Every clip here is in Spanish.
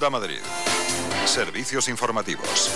Onda Madrid. Servicios informativos.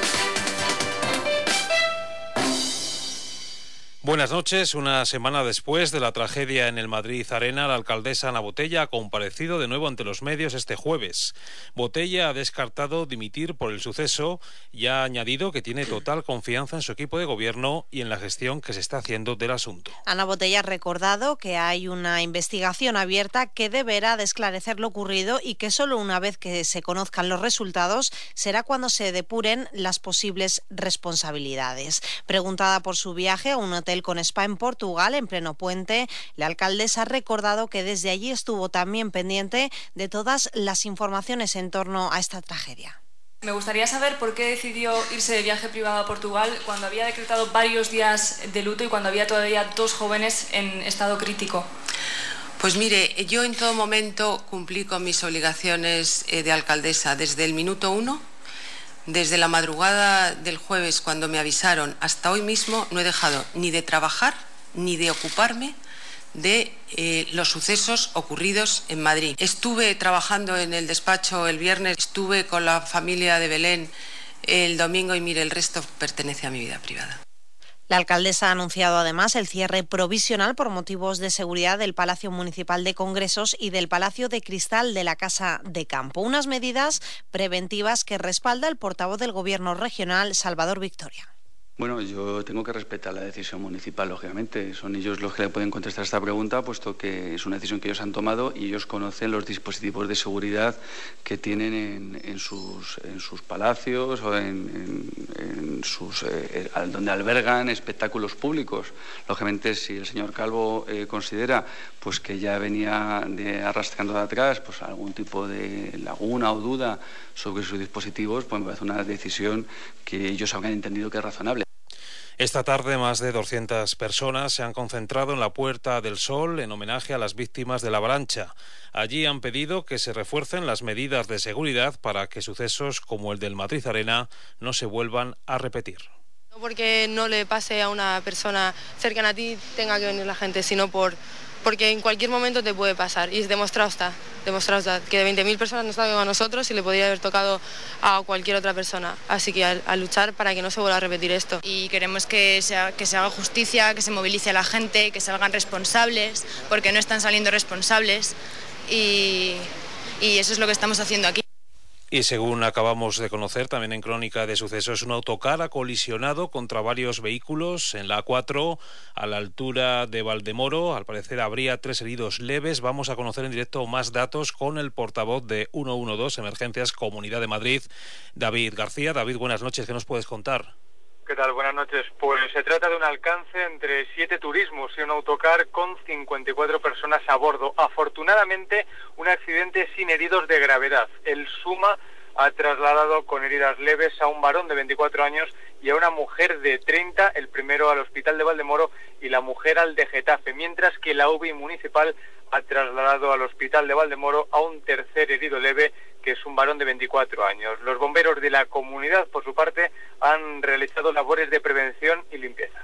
Buenas noches. Una semana después de la tragedia en el Madrid Arena, la alcaldesa Ana Botella ha comparecido de nuevo ante los medios este jueves. Botella ha descartado dimitir por el suceso y ha añadido que tiene total confianza en su equipo de gobierno y en la gestión que se está haciendo del asunto. Ana Botella ha recordado que hay una investigación abierta que deberá de esclarecer lo ocurrido y que solo una vez que se conozcan los resultados será cuando se depuren las posibles responsabilidades. Preguntada por su viaje a un hotel con spa en Portugal en pleno puente, la alcaldesa ha recordado que desde allí estuvo también pendiente de todas las informaciones en torno a esta tragedia. Me gustaría saber por qué decidió irse de viaje privado a Portugal cuando había decretado varios días de luto y cuando había todavía 2 jóvenes en estado crítico. Pues mire, yo en todo momento cumplí con mis obligaciones de alcaldesa desde el minuto 1. Desde la madrugada del jueves, cuando me avisaron, hasta hoy mismo no he dejado ni de trabajar ni de ocuparme de los sucesos ocurridos en Madrid. Estuve trabajando en el despacho el viernes, estuve con la familia de Belén el domingo y mire, el resto pertenece a mi vida privada. La alcaldesa ha anunciado además el cierre provisional por motivos de seguridad del Palacio Municipal de Congresos y del Palacio de Cristal de la Casa de Campo. Unas medidas preventivas que respalda el portavoz del Gobierno regional, Salvador Victoria. Bueno, yo tengo que respetar la decisión municipal, lógicamente. Son ellos los que le pueden contestar esta pregunta, puesto que es una decisión que ellos han tomado y ellos conocen los dispositivos de seguridad que tienen en sus palacios o en sus donde albergan espectáculos públicos. Lógicamente, si el señor Calvo considera pues que ya venía arrastrando de atrás pues algún tipo de laguna o duda sobre sus dispositivos, pues me parece una decisión que ellos habrán entendido que es razonable. Esta tarde más de 200 personas se han concentrado en la Puerta del Sol en homenaje a las víctimas de la avalancha. Allí han pedido que se refuercen las medidas de seguridad para que sucesos como el del Madrid Arena no se vuelvan a repetir. No porque no le pase a una persona cercana a ti tenga que venir la gente, sino porque en cualquier momento te puede pasar. Y demostrado está que de 20.000 personas nos ha tocado a nosotros y le podría haber tocado a cualquier otra persona. Así que a luchar para que no se vuelva a repetir esto. Y queremos que se haga justicia, que se movilice a la gente, que salgan responsables, porque no están saliendo responsables y eso es lo que estamos haciendo aquí. Y según acabamos de conocer también en Crónica de Sucesos, un autocar ha colisionado contra varios vehículos en la A4 a la altura de Valdemoro. Al parecer habría 3 heridos leves. Vamos a conocer en directo más datos con el portavoz de 112 Emergencias Comunidad de Madrid, David García. David, buenas noches. ¿Qué nos puedes contar? ¿Qué tal? Buenas noches. Pues se trata de un alcance entre 7 turismos y un autocar con 54 personas a bordo. Afortunadamente, un accidente sin heridos de gravedad. El SUMA ha trasladado con heridas leves a un varón de 24 años y a una mujer de 30, el primero al hospital de Valdemoro y la mujer al de Getafe, mientras que la UBI municipal ha trasladado al hospital de Valdemoro a un tercer herido leve, que es un varón de 24 años. Los bomberos de la comunidad, por su parte, han realizado labores de prevención y limpieza.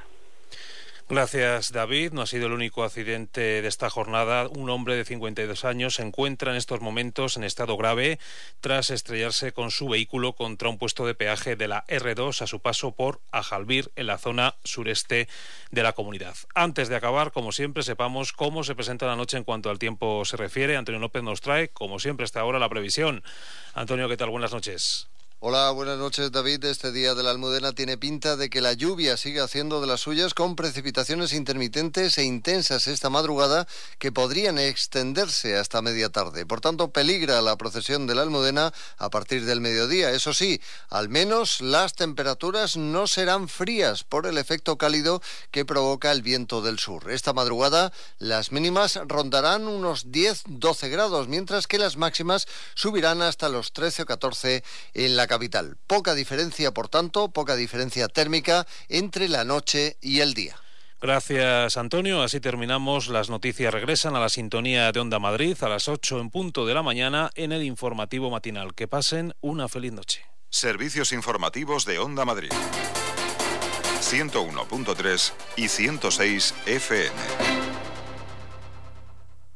Gracias, David. No ha sido el único accidente de esta jornada. Un hombre de 52 años se encuentra en estos momentos en estado grave tras estrellarse con su vehículo contra un puesto de peaje de la R2 a su paso por Ajalbir, en la zona sureste de la comunidad. Antes de acabar, como siempre, sepamos cómo se presenta la noche en cuanto al tiempo se refiere. Antonio López nos trae, como siempre, hasta ahora la previsión. Antonio, ¿qué tal? Buenas noches. Hola, buenas noches, David. Este día de la Almudena tiene pinta de que la lluvia sigue haciendo de las suyas, con precipitaciones intermitentes e intensas esta madrugada que podrían extenderse hasta media tarde. Por tanto, peligra la procesión de la Almudena a partir del mediodía. Eso sí, al menos las temperaturas no serán frías por el efecto cálido que provoca el viento del sur. Esta madrugada las mínimas rondarán unos 10-12 grados, mientras que las máximas subirán hasta los 13 o 14 en la capital. Poca diferencia, por tanto, poca diferencia térmica entre la noche y el día. Gracias, Antonio. Así terminamos. Las noticias regresan a la sintonía de Onda Madrid a las 8 en punto de la mañana en el informativo matinal. Que pasen una feliz noche. Servicios informativos de Onda Madrid. 101.3 y 106 FM.